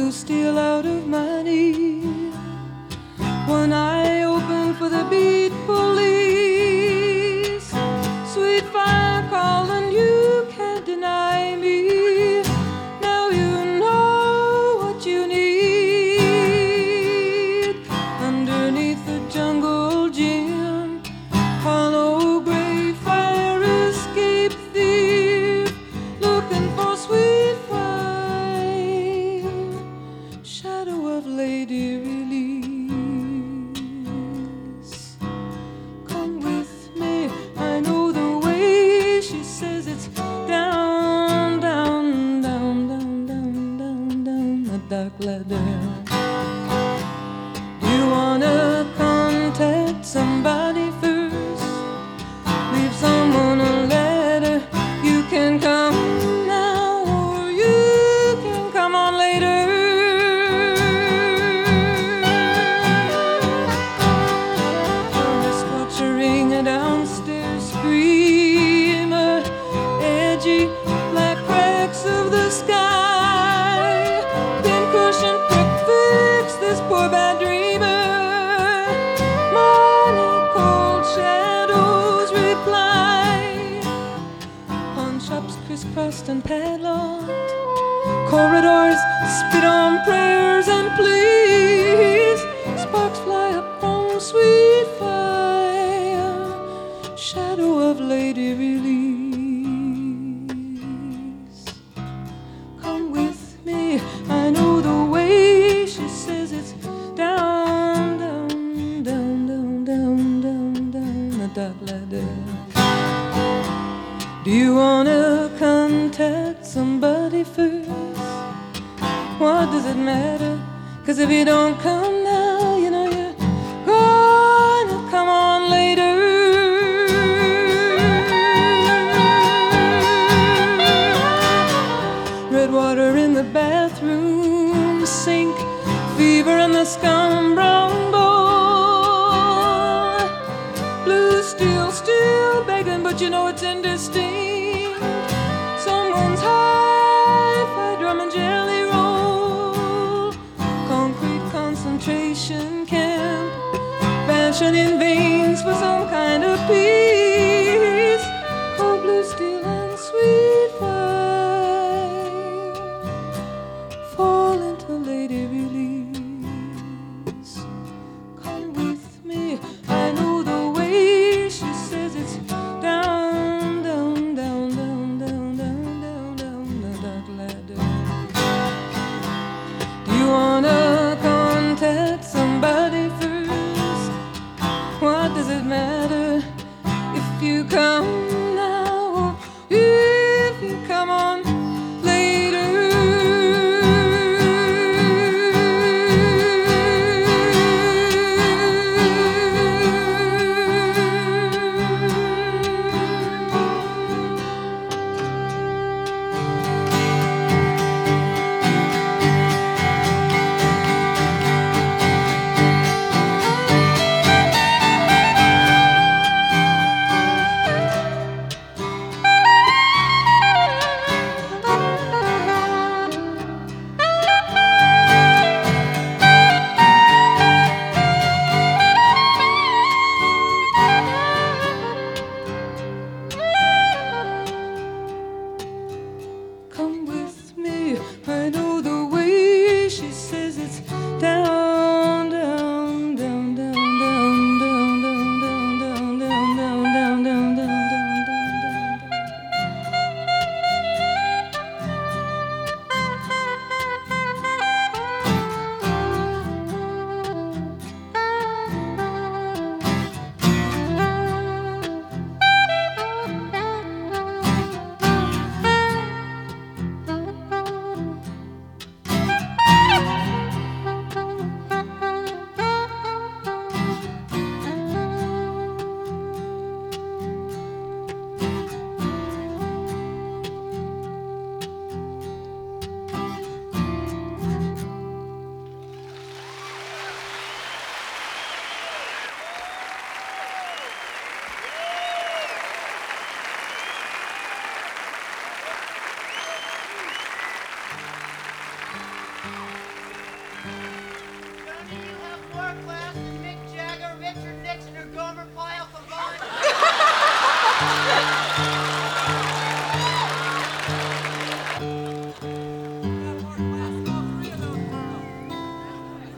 blue steel out of my knee. One eye open for the beat police. Sweet fire calling, you can't deny me. Now you know what you need. Underneath the jungle gym, hollow gray fire escape thief, looking for sweet fire, shadow of lady release. Come with me, I know the way. She says it's down, down, down, down, down, down, down the dark ladder. You wanna contact somebody first? Leave someone a letter. You can come now, or you can come on later. I'm just watching a downstairs screamer, edgy black cracks of the sky. Pincushion prick fix this poor bad dreamer. Morning cold shadows reply. Pawn shops crisscrossed and padlocked. Corridors spit on prayers and pleas. Sparks fly up from sweet fire, shadow of lady release. Come with me, I know the way. She says it's down, down, down, down, down, down, down the dark ladder. Do you wanna contact somebody first? What does it matter? 'Cause if you don't come now, you know you're gonna come on later. Red water in the bathroom sink, fever in the scum brown bowl. Blue steel still begging, but you know it's indistinct. Someone's hi-fi drum and jelly roll. Concrete concentration camp, passion in veins for some kind of peace. Cold blue steel and sweet fire fall into lady release. Come with me, I know the way. She says it's down, down, down, down, down, down, down, down the dark ladder. Do you wanna contact somebody first? What does it matter if you come